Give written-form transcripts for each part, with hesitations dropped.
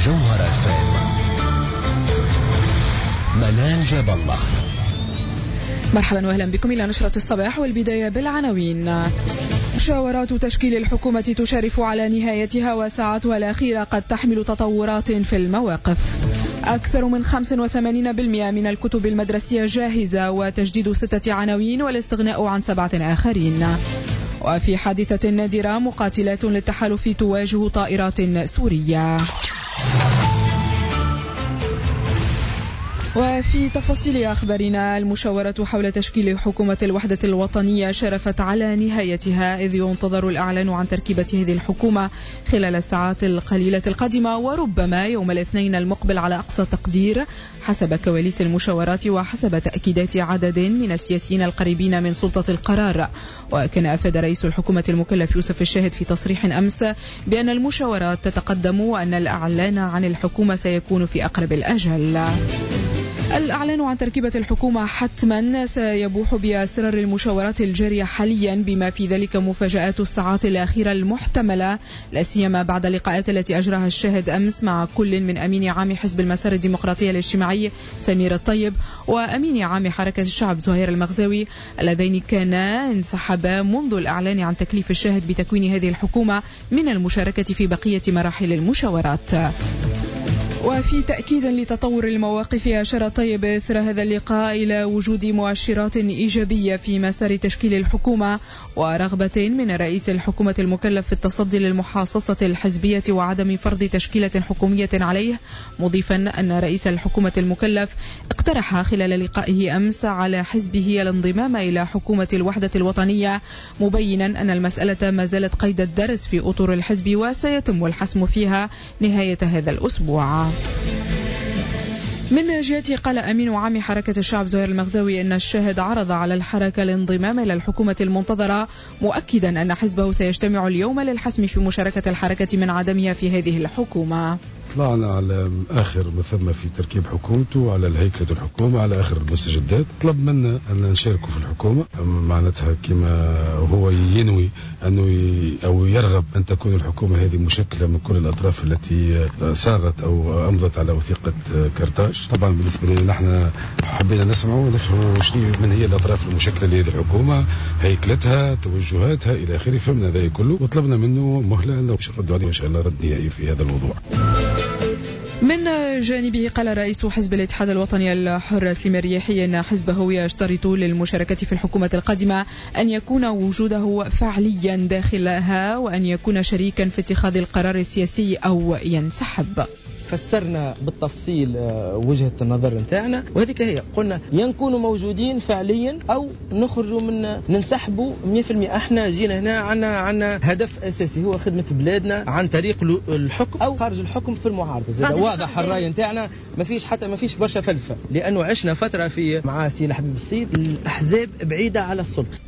جوهر FM. منال جاب الله. مرحبا واهلا بكم إلى نشرة الصباح، والبداية بالعناوين. مشاورات تشكيل الحكومة تشرف على نهايتها، وساعتها الأخيرة قد تحمل تطورات في المواقف. أكثر من 85% من الكتب المدرسية جاهزة، وتجديد 6 عناوين والاستغناء عن 7 آخرين. وفي حادثة نادرة، مقاتلات للتحالف تواجه طائرات سورية. وفي تفاصيل أخبارنا، المشاورة حول تشكيل حكومة الوحدة الوطنية شرفت على نهايتها، إذ ينتظر الإعلان عن تركيبة هذه الحكومة خلال الساعات القليلة القادمة، وربما يوم الاثنين المقبل على أقصى تقدير، حسب كواليس المشاورات وحسب تأكيدات عدد من السياسيين القريبين من سلطة القرار. وكان أفاد رئيس الحكومة المكلف يوسف الشاهد في تصريح أمس بأن المشاورات تتقدم، وأن الإعلان عن الحكومة سيكون في أقرب الأجل. الإعلان عن تركيبة الحكومة حتما سيبوح بأسرار المشاورات الجارية حاليا، بما في ذلك مفاجآت الساعات الأخيرة المحتملة، لا سيما بعد اللقاءات التي أجراها الشاهد أمس مع كل من أمين عام حزب المسار الديمقراطي الاجتماعي سمير الطيب، وأمين عام حركة الشعب زهير المغزاوي، اللذين كانا انسحبا منذ الإعلان عن تكليف الشاهد بتكوين هذه الحكومة من المشاركة في بقية مراحل المشاورات. وفي تأكيد لتطور المواقف، أشار طيب إثر هذا اللقاء إلى وجود مؤشرات إيجابية في مسار تشكيل الحكومة، ورغبة من رئيس الحكومة المكلف في التصدي للمحاصصة الحزبية وعدم فرض تشكيلة حكومية عليه، مضيفا أن رئيس الحكومة المكلف اقترح خلال لقائه أمس على حزبه الانضمام إلى حكومة الوحدة الوطنية، مبينا أن المسألة ما زالت قيد الدرس في أطر الحزب، وسيتم الحسم فيها نهاية هذا الأسبوع. من جهته، قال أمين عام حركة الشعب زهير المغزاوي أن الشاهد عرض على الحركة الانضمام إلى الحكومة المنتظرة، مؤكدا أن حزبه سيجتمع اليوم للحسم في مشاركة الحركة من عدمها في هذه الحكومة. طلعنا على آخر ما ثم في تركيب حكومته، على الهيكلة الحكومة، على آخر المستجدات. طلب منا أن نشاركوا في الحكومة، معناتها كما هو ينوي أنه أو يرغب أن تكون الحكومة هذه مشكلة من كل الأطراف التي صاغت أو أمضت على وثيقة كرتاج. طبعا بالنسبة لنا نحن حبينا نسمعوا ونفهموا شنو من هي الأطراف المشكلة لهذه الحكومة، هيكلتها، توجهاتها إلى آخره. فهمنا ذلك كله وطلبنا منه مهلة أنه يرد عليه إن شاء الله رد نهائي في هذا الموضوع. من جانبه، قال رئيس حزب الاتحاد الوطني الحر سليم الرياحي أن حزبه يشترط للمشاركة في الحكومة القادمة أن يكون وجوده فعليا داخلها، وأن يكون شريكا في اتخاذ القرار السياسي أو ينسحب. فسرنا بالتفصيل وجهة النظر نتاعنا، وهذيك هي قلنا ينكونوا موجودين فعليا أو نخرجوا من ننسحبوا 100%. احنا جينا هنا عنا هدف أساسي هو خدمة بلادنا عن طريق الحكم أو خارج الحكم في المعارضة. واضح الرأي نتاعنا، ما فيش برشا فلسفة، لأنه عشنا فترة في مع سي حبيب السيد الأحزاب بعيدة على السلطة.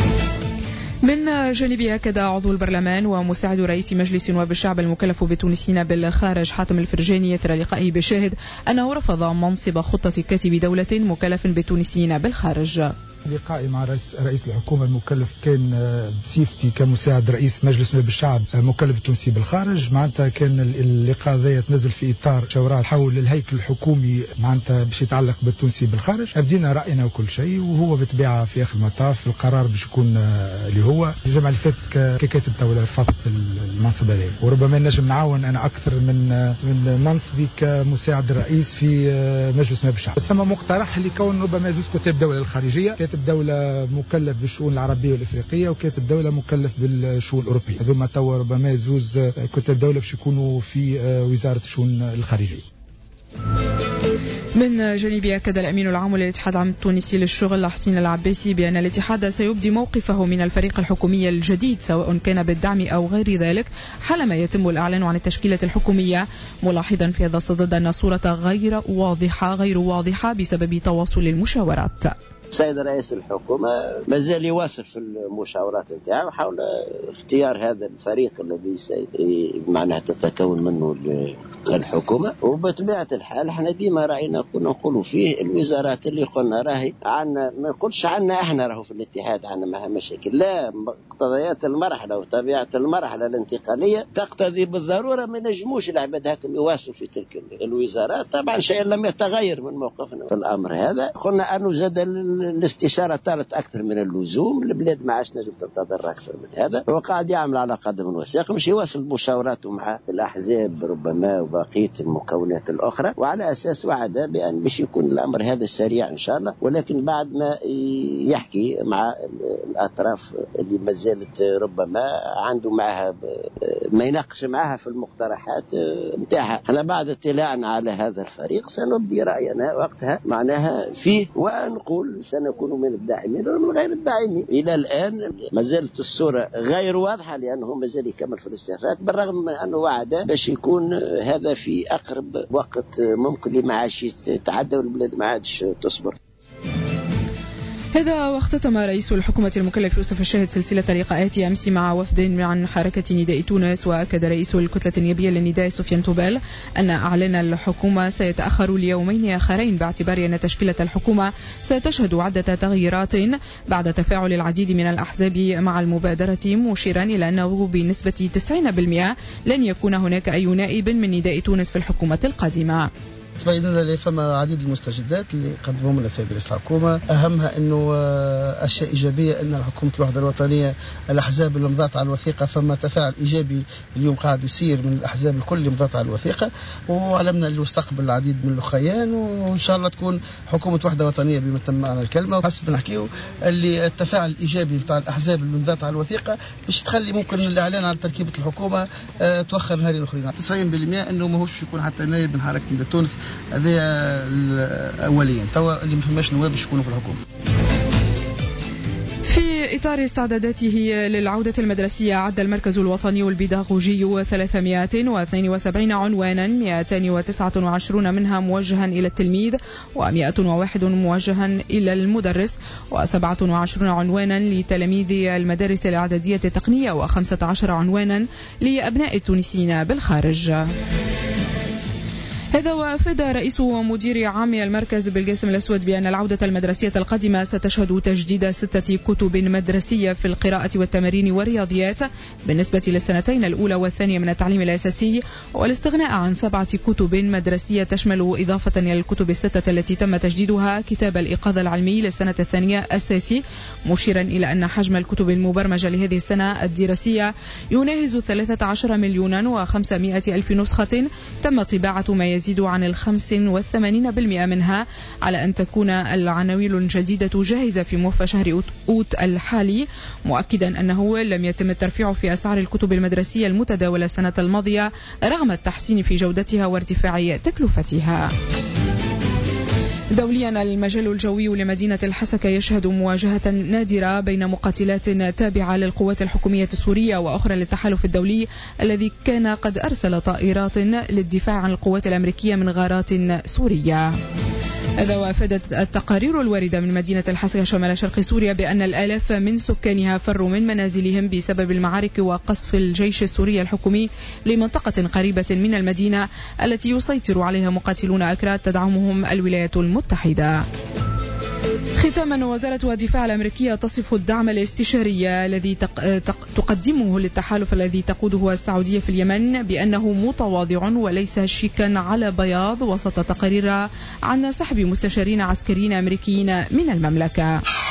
من جانبه، أكد عضو البرلمان ومساعد رئيس مجلس نواب الشعب المكلف بالتونسيين بالخارج حاتم الفرجاني إثر لقائه بالشاهد أنه رفض منصب خطة كاتب دولة مكلف بالتونسيين بالخارج. لقائي مع رئيس الحكومة المكلف كان بصفتي كمساعد رئيس مجلس نواب الشعب مكلف التونسي بالخارج. معناتها كان اللقاء ذا يتنزل في إطار شورات حول الهيكل الحكومي معناتها باش يتعلق بالتونسي بالخارج. أبدينا رأينا وكل شيء، وهو بتبيعه في آخر المطاف القرار باش يكون اللي هو الجمعة اللي فاتت ككاتب دولة رفضت المنصب هذا، وربما نجم نعاون أنا أكثر من منصبي كمساعد رئيس في مجلس نواب الشعب. ثم مقترح اللي كون ربما يزوز كتاب دولة الخارجية، كاتب دولة مكلف بالشؤون العربية والإفريقية، وكاتب دولة مكلف بالشؤون الأوروبية. هذوما توا ربما يزوز كتاب دولة باش يكونوا في وزارة الشؤون الخارجية. من جانبه، أكد الأمين العام للاتحاد العام التونسي للشغل حسين العباسي بأن الاتحاد سيبدي موقفه من الفريق الحكومي الجديد، سواء كان بالدعم أو غير ذلك، حالما يتم الإعلان عن التشكيلة الحكومية، ملاحظا في هذا الصدد أن الصورة غير واضحة بسبب تواصل المشاورات. السيد رئيس الحكومة ما زال يواصل في المشاورات نتاعو حول اختيار هذا الفريق الذي معناها تتكون منه الحكومة. وبطبيعة الحال احنا ديما رأينا كنا نقولوا فيه الوزارات اللي قلنا راهي عنا، ما نقولش عنا احنا راهو في الاتحاد عنا معها مشاكل، لا، مقتضيات المرحلة وطبيعة المرحلة الانتقالية تقتضي بالضرورة ما نجموش العباد هكذا يواصلوا في تلك الوزارات. طبعا شيء لم يتغير من موقفنا في الأمر هذا. قلنا أنه زاد الاستشارة طالت أكثر من اللزوم، البلاد ما عادش نجم تنتظر أكثر من هذا، وقاعد يعمل على قدم وساق مش يواصل مشاوراته مع الأحزاب ربما وبقية المكونات الأخرى، وعلى أساس وعد بأن باش يكون الأمر هذا سريع إن شاء الله، ولكن بعد ما يحكي مع الأطراف اللي ما زالت ربما عنده معها ما يناقش معها في المقترحات نتاعها. أنا بعد اطلاعنا على هذا الفريق سنبدي رأينا وقتها معناها فيه، ونقول سنكون من الداعمين ومن غير الداعمين. إلى الآن ما زالت الصورة غير واضحة لأنه ما زال يكمل في الاستشارات، بالرغم من أنه وعد باش يكون هذا في أقرب وقت ممكن اللي ما عادش يتعدى والبلاد ما عادش تصبر. هذا واختتم رئيس الحكومة المكلف يوسف الشاهد سلسلة لقاءات أمس مع وفد عن حركة نداء تونس. وأكد رئيس الكتلة النيابية للنداء سفيان توبال أن إعلان الحكومة سيتأخر ليومين آخرين باعتبار أن تشكيلة الحكومة ستشهد عدة تغييرات بعد تفاعل العديد من الأحزاب مع المبادرة، مشيرا إلى أنه بنسبة 90% لن يكون هناك أي نائب من نداء تونس في الحكومة القادمة. فإذا فما عديد المستجدات اللي قدمهم لنا السيد رئيس الحكومة، أهمها أنه أشياء إيجابية أن حكومة الوحدة الوطنية الأحزاب اللي مضات على الوثيقة فما تفاعل إيجابي اليوم قاعد يصير من الأحزاب الكل اللي مضات على الوثيقة، وعلمنا اللي استقبل العديد من الأخيان، وإن شاء الله تكون حكومة وحدة وطنية بما تم معنى الكلمة. وحسب نحكيه اللي التفاعل الإيجابي بتاع الأحزاب اللي مضات على الوثيقة باش تخلي ممكن الإعلان على تركيبة الحكومة توخر نهارين أخرين. 90% أنه ماهوش يكون حتى نائب من حركة نداء تونس، هذه أوليا. توا اللي ما فماش نواب باش يكونوا في الحكومة. في إطار استعداداته للعودة المدرسية، عد المركز الوطني البيداغوجي 372 عنوانا، 229 منها موجها إلى التلميذ، و101 موجها إلى المدرس، و27 عنوانا لتلاميذ المدارس الإعدادية التقنية، و15 عنوانا لأبناء التونسيين بالخارج. هذا وأفاد رئيس ومدير عام المركز بالقاسم الأسود بأن العودة المدرسية القادمة ستشهد تجديد 6 كتب مدرسية في القراءة والتمارين والرياضيات بالنسبة للسنتين الأولى والثانية من التعليم الأساسي، والاستغناء عن 7 كتب مدرسية تشمل إضافة إلى الكتب 6 التي تم تجديدها كتاب الإيقاظ العلمي للسنة الثانية أساسي، مشيرا إلى أن حجم الكتب المبرمجة لهذه السنة الدراسية يناهز 13,500,000 نسخة، تم طباعة ما يزيد عن 85% منها، على أن تكون العناوين الجديدة جاهزة في موفى شهر أوت الحالي، مؤكدا أنه لم يتم الترفيع في أسعار الكتب المدرسية المتداولة السنة الماضية رغم التحسين في جودتها وارتفاع تكلفتها. دوليا، المجال الجوي لمدينة الحسكة يشهد مواجهة نادرة بين مقاتلات تابعة للقوات الحكومية السورية وأخرى للتحالف الدولي الذي كان قد أرسل طائرات للدفاع عن القوات الأمريكية من غارات سورية. هذا وافادت التقارير الواردة من مدينة الحسكة شمال شرق سوريا بأن الآلاف من سكانها فروا من منازلهم بسبب المعارك وقصف الجيش السوري الحكومي لمنطقة قريبة من المدينة التي يسيطر عليها مقاتلون أكراد تدعمهم الولايات المتحدة. ختاما، وزارة الدفاع الأمريكية تصف الدعم الاستشاري الذي تقدمه للتحالف الذي تقوده السعودية في اليمن بأنه متواضع وليس شيكا على بياض، وسط تقارير عن سحب مستشارين عسكريين أمريكيين من المملكة.